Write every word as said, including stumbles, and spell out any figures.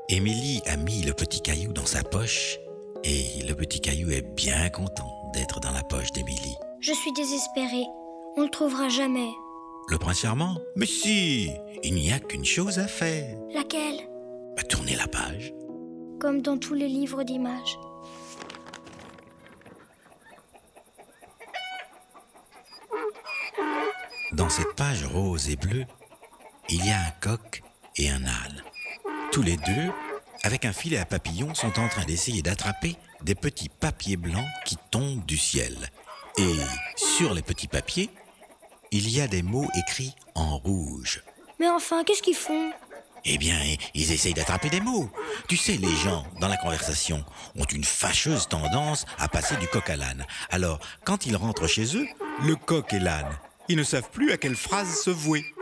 Émilie a mis le petit caillou dans sa poche et le petit caillou est bien content d'être dans la poche d'Émilie. Je suis désespérée. On le trouvera jamais. Le prince charmant? Mais si, il n'y a qu'une chose à faire. Laquelle? Bah, tourner la page. Comme dans tous les livres d'images. Dans cette page rose et bleue, il y a un coq et un âne. Tous les deux, avec un filet à papillons, sont en train d'essayer d'attraper des petits papiers blancs qui tombent du ciel. Et sur les petits papiers, il y a des mots écrits en rouge. Mais enfin, qu'est-ce qu'ils font? Eh bien, ils essayent d'attraper des mots. Tu sais, les gens, dans la conversation, ont une fâcheuse tendance à passer du coq à l'âne. Alors, quand ils rentrent chez eux, le coq et l'âne, ils ne savent plus à quelle phrase se vouer.